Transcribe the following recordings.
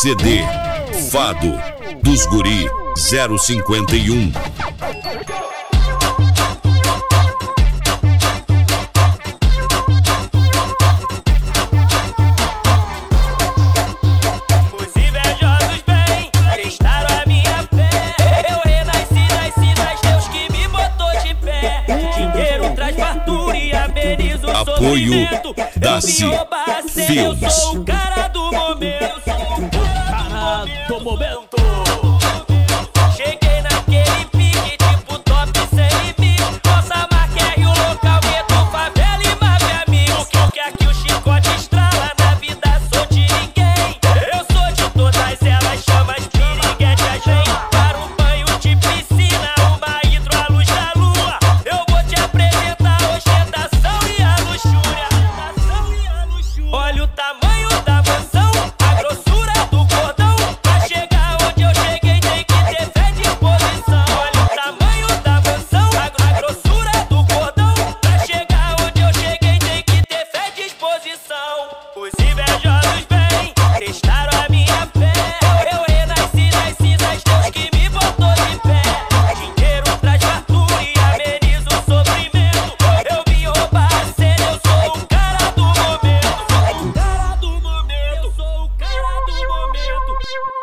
CD Fado dos Guri 051. Apoio Daci Filmes. Eu sou o cara do momento. Cheguei naquele pique, tipo top sem limite. Nossa marca é o local, gueto, favela e máfia amigo. Que aqui o chicote estrala, na vida sou de ninguém. Eu sou de todas elas, chama as piriguete a gente. Para um banho de piscina, uma hidro à luz da lua. Eu vou te apresentar a ostentação e a luxúria. Olha o tamanho da mansão, a grossura do cordão. Pra chegar onde eu cheguei tem que ter fé de disposição. Olha o tamanho da mansão, a grossura do cordão. Pra chegar onde eu cheguei tem que ter fé de disposição. Os invejosos vêm, testaram a minha fé. Eu renasci das cinzas, Deus que me botou de pé. Dinheiro traz fartura e ameniza o sofrimento. Eu vim roubar a cena, eu sou o cara do momento. Eu sou o cara do momento.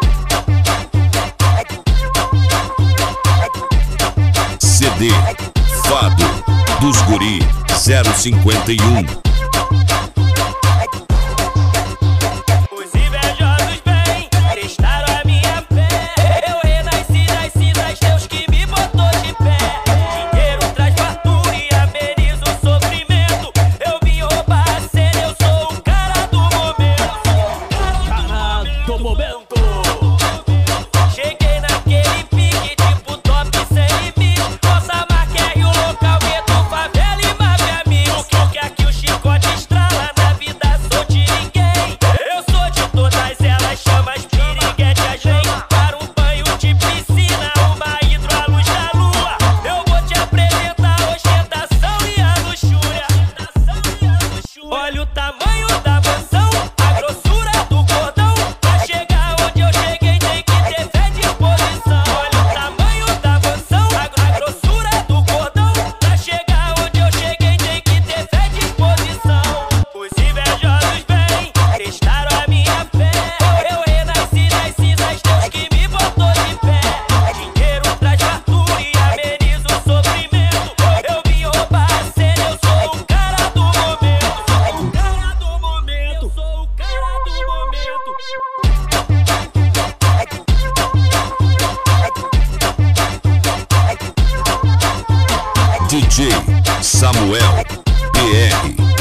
CD Fado dos Guri 051. Os invejosos vêm, testaram a minha fé. Eu renasci das cinzas, Deus que me botou de pé. Dinheiro traz fartura e ameniza o sofrimento. Eu vim roubar a cena, eu sou o cara do momento. Cheguei naquele pique, tipo top sem limite. Nossa marca é o local, gueto, favela e máfia amigo. Que aqui o chicote estrala, na vida sou de ninguém. Eu sou de todas elas, chama as piriguete a gente. Para um banho de piscina, uma hidro à luz da lua. Eu vou te apresentar a ostentação e a luxúria. Olha o tamanho da mansão, a grossura do cordão. Pra chegar onde eu cheguei tem que ter fé de disposição. Olha o tamanho da mansão, a grossura do cordão. Pra chegar onde eu cheguei tem que ter fé de disposição. Os invejosos vêm, testaram a minha fé. Eu renasci das cinzas, Deus que me botou de pé. Dinheiro traz fartura e ameniza o sofrimento. Eu vim roubar a cena, eu sou o cara do momento. Eu sou o cara do momento. DJ Samuel PR